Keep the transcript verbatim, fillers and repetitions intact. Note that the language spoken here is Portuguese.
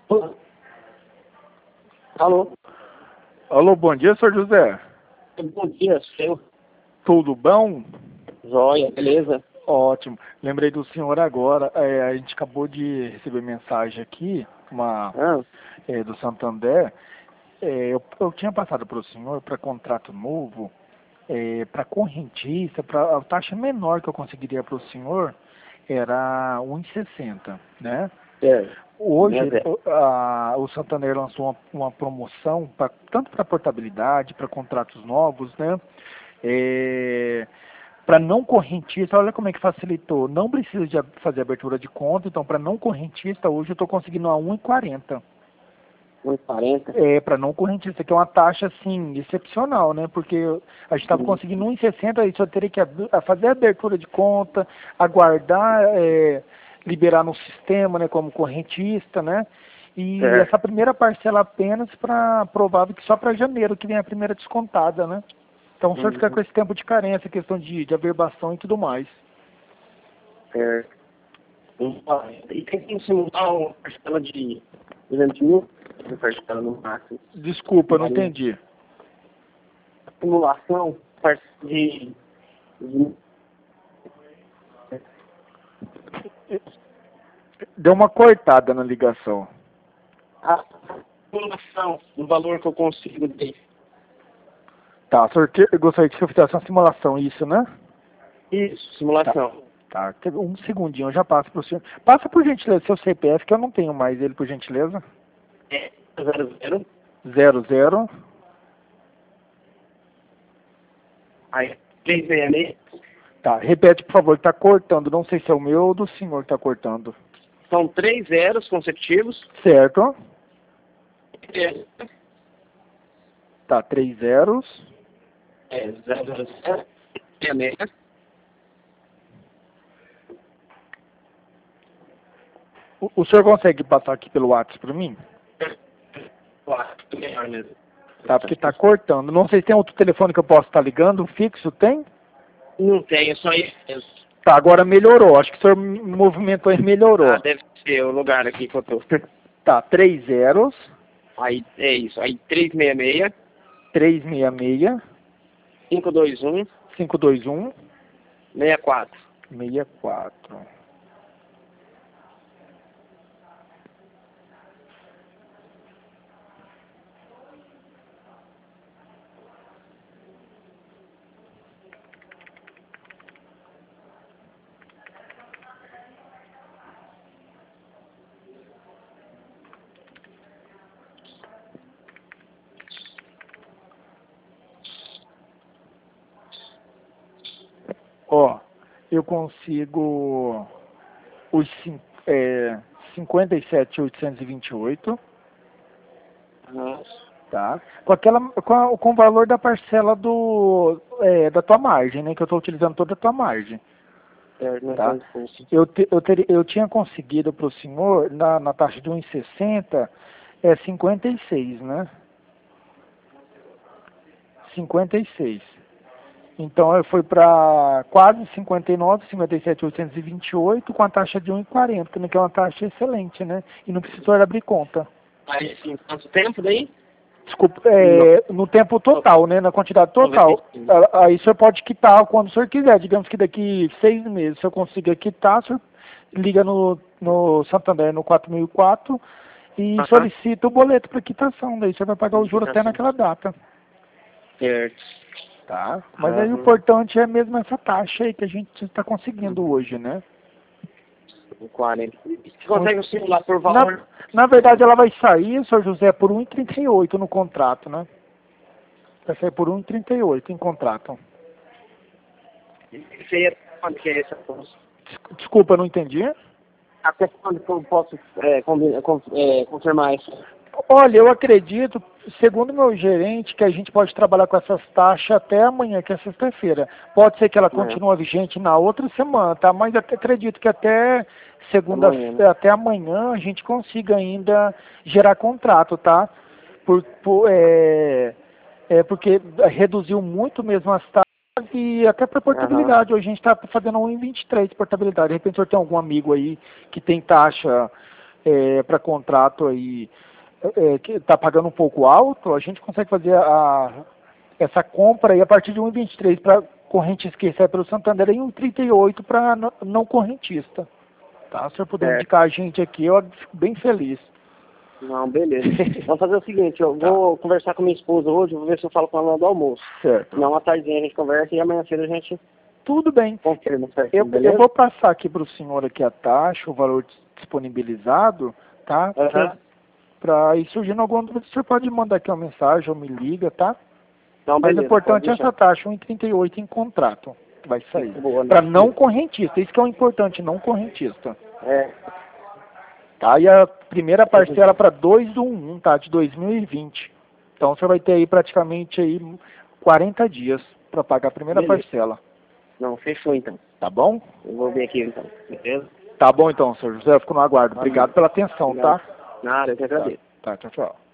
Alô? Alô, bom dia, senhor José. Bom dia, seu. Tudo bom? Joia, beleza? Ótimo. Lembrei do senhor agora. É, a gente acabou de receber mensagem aqui, uma Ah, é, do Santander. É, eu, eu tinha passado para o senhor para contrato novo, é, para correntista, para a taxa menor que eu conseguiria para o senhor era um e sessenta, né? é. Hoje, Mas é. o a- o Santander lançou uma, uma promoção, pra, tanto para portabilidade, para contratos novos, né? É, para não correntista, olha como é que facilitou. Não precisa de a- fazer abertura de conta, então para não correntista, hoje eu estou conseguindo a um e quarenta. um e quarenta. É, para não correntista, que é uma taxa, assim, excepcional, né? Porque a gente estava Hum. conseguindo um e sessenta, aí só teria que ab- a fazer a abertura de conta, aguardar, é, liberar no sistema, né, como correntista, né? E É. essa primeira parcela apenas para, provável que só para janeiro que vem a primeira descontada, né? Então o senhor fica Uhum. com esse tempo de carência, questão de, de averbação e tudo mais. É. um e quarenta. E tem que simular uma parcela de duzentos mil? Uma parcela no máximo. Desculpa, não Vale. entendi. Simulação par- de. de Deu uma cortada na ligação. a simulação do valor que eu consigo ter. Tá, o senhor que- eu gostaria que o senhor fizesse uma simulação, isso, né? Isso, simulação. Tá, quer- um segundinho, eu já passo pro senhor. Passa por gentileza seu C P F, que eu não tenho mais ele, por gentileza. É zero zero. Zero, zero. Aí, três seis seis. Tá, repete, por favor, que tá cortando. Não sei se é o meu ou do senhor que tá cortando. São três zeros consecutivos. Certo. É, Tá, três zeros. é zero zero zero. seis seis. O, o senhor consegue passar aqui pelo WhatsApp pra mim? Quatro, melhor mesmo. Tá, porque tá cortando. Não sei se tem outro telefone que eu posso estar ligando, fixo, tem? Não tem, é só isso mesmo. Tá, agora melhorou. Acho que o senhor me movimentou e melhorou. Ah, deve ser o lugar aqui que eu tô. Tá, três zeros. Aí, é isso. Aí, três seis seis, Três seis seis. cinco dois um, Cinco dois um. seis quatro. Seis quatro. Ó, eu consigo os cin- é, cinquenta e sete mil oitocentos e vinte e oito, tá? Com aquela, com, a- com o valor da parcela do é, da tua margem, né? Que eu estou utilizando toda a tua margem, tá? Eu, te, eu, teria, eu tinha conseguido para o senhor na, na taxa de um e sessenta é cinquenta e seis, né? cinquenta e seis. Então eu fui para quase cinquenta e nove, cinquenta e sete mil oitocentos e vinte e oito com a taxa de um e quarenta, né, que é uma taxa excelente, né? E não precisou abrir conta. Aí, assim, quanto tempo daí? Desculpa, é, no tempo total, né? Na quantidade total. A- Aí o senhor pode quitar quando o senhor quiser. Digamos que daqui seis meses, se eu conseguir quitar, o senhor liga no, no Santander no quatro mil e quatro e Aham. solicita o boleto para quitação. Daí o senhor vai pagar o juro até naquela data. Certo. Tá? Mas aí o Aham. importante é mesmo essa taxa aí que a gente está conseguindo hoje, né? quarenta. Você consegue simular por Na, valor? na verdade ela vai sair, senhor José, por um e trinta e oito no contrato, né? Vai sair por um e trinta e oito em contrato. Isso aí é quando que é essa coisa? Des- Desculpa, não entendi. Até quando que eu posso é, combinar, con- é, confirmar isso? Olha, eu acredito, segundo meu gerente, que a gente pode trabalhar com essas taxas até amanhã, que é sexta-feira. Pode ser que ela continue vigente na outra semana, tá? Mas até acredito que até segunda, Amanhã, né? até amanhã a gente consiga ainda gerar contrato, tá? Por, por, é, é porque reduziu muito mesmo as taxas e até para Aham. portabilidade. Hoje a gente está fazendo um em vinte e três de portabilidade. De repente o senhor tem algum amigo aí que tem taxa é, para contrato aí é, que está pagando um pouco alto, a gente consegue fazer a, essa compra aí a partir de um vírgula vinte e três para correntista que recebe pelo Santander e um vírgula trinta e oito para não correntista. Tá? Se o senhor puder É. indicar a gente aqui, eu fico bem feliz. Não, beleza. Vamos fazer o seguinte, eu vou conversar com minha esposa hoje, vou ver se eu falo com ela do almoço. Certo. Não, uma tardinha a gente conversa e amanhã cedo a gente Tudo bem. confirma, certo? Eu, Beleza? eu vou passar aqui para o senhor aqui a taxa, o valor disponibilizado, tá? Aham. Para ir surgindo alguma dúvida, o senhor pode mandar aqui uma mensagem ou me liga, tá? Não, Mas beleza, o importante pode é essa deixar. taxa, um vírgula trinta e oito em contrato. Vai sair. Boa, né? Para não correntista, isso que é o importante, não correntista. É, Tá? E a primeira parcela para dois do um, tá? De dois mil e vinte. Então você vai ter aí praticamente aí quarenta dias para pagar a primeira Beleza. parcela. não, fechou então. Tá bom? Eu vou ver aqui então, beleza? Tá bom então, senhor José, eu fico no aguardo. Obrigado pela atenção, tá? Nada, eu que agradeço. Tá, tchau, tchau.